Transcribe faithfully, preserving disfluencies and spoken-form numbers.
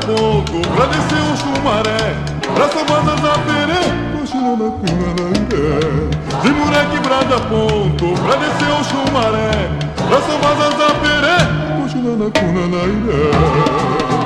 ponto pra descer o chumaré, pra Sambadas da Perê, cochilando a cuna na iré. De moleque brada ponto pra descer o chumaré, pra Sambadas da Perê, cochilando a cuna na iré.